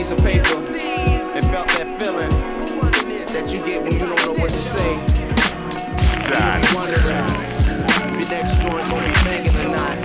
piece of paper and felt that feeling that you get when you don't know what to say. Wondering if your next joint gonna be banging or not.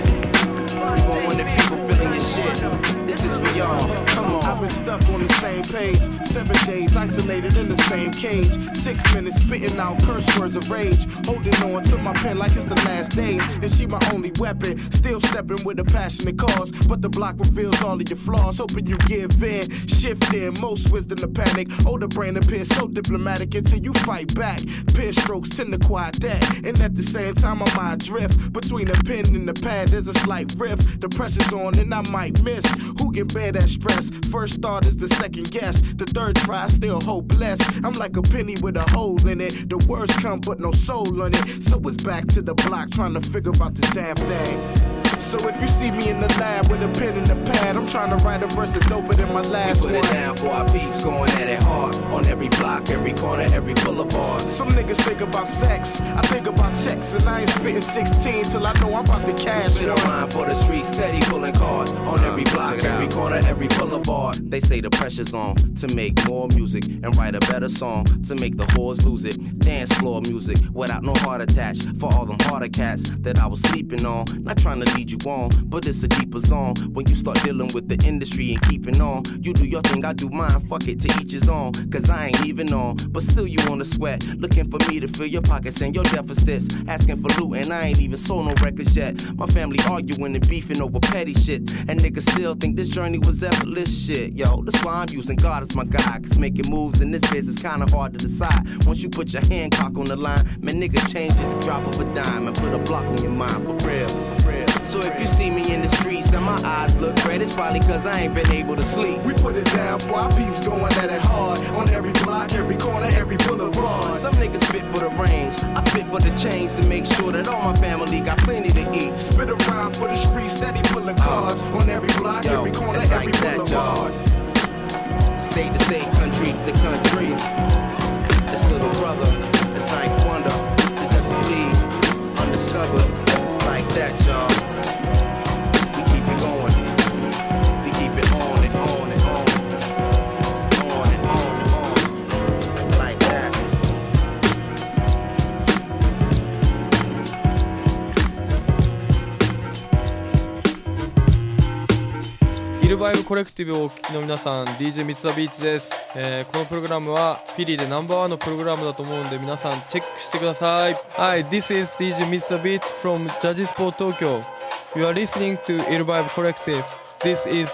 You gon' wonder if people feeling your shit. This is for y'all. Come on. I've been stuck on the same page 7 days, isolated in the same cage. 6 minutes spitting out curse words of rage. Holding on to my pen like it's the last days. And she my only weapon. Still stepping with a passionate cause. But the block reveals all of your flaws. Hoping you give in, shift in. Most wisdom to panic. Older brain appears so diplomatic until you fight back. Pen strokes tend to quiet that. And at the same time, my mind drift. Between the pen and the pad, there's a slight rift. The pressure's on and I might miss. Who can bear that stress? First thought is the second guess. The third try, still hopeless. I'm like a penny with a hole in it. The words come but no soul in it. So it's back to the block trying to figure out this damn thing. So if you see me in the lab with a pen and a pad, I'm trying to write a verse that's doper than my last one. We put it down for our peeps, going at it hard. On every block, every corner, every boulevard. Some niggas think about sex, I think about checks. And I ain't spitting 16 till I know I'm about to cash. Spit a rhyme for the streets, steady pulling cars. On every block, every corner, every boulevard. They say the pressure's on to make more music and write a better song to make the whores lose it. Dance floor music without no heart attached. For all them harder cats that I was sleeping on. Not trying to lead you on, but it's a deeper zone. When you start dealing with the industry and keeping on, you do your thing, I do mine, fuck it, to each his own. Cause I ain't even on, but still you wanna sweat. Looking for me to fill your pockets and your deficits. Asking for loot and I ain't even sold no records yet. My family arguing and beefing over petty shit. And niggas still think this journey was effortless shit. Yo, that's why I'm using God as my guide. Cause making moves in this business kinda hard to decide. Once you put your Hancock on the line, man, niggas change it, the drop of a dime. And put a block on your mind, for real, for real. So if you see me in the streets and my eyes look red, it's probably cause I ain't been able to sleep. We put it down for our peeps going at it hard. On every block, every corner, every boulevard. Some niggas spit for the range, I spit for the change to make sure that all my family got plenty to eat. Spit a rhyme for the streets, steady pulling cars. On every block, every corner, it's every like boulevard. State to state, country to country. It's little brother, it's Ninth Wonder, it's just a seed, undiscovered. It's like that, y'all. We keep it going. We keep it on and on and on. On and on and on. Like that. イルバイブコレクティブをお聞きの皆さん、 DJ ミツザビーツです。このプログラムはフィリーでナンバーワンのプログラムだと思うんで、皆さんチェックしてください。Hi, this is DJ ミツザビーツ from Judges Sport Tokyo. You are listening to イルバイブ Collective. This is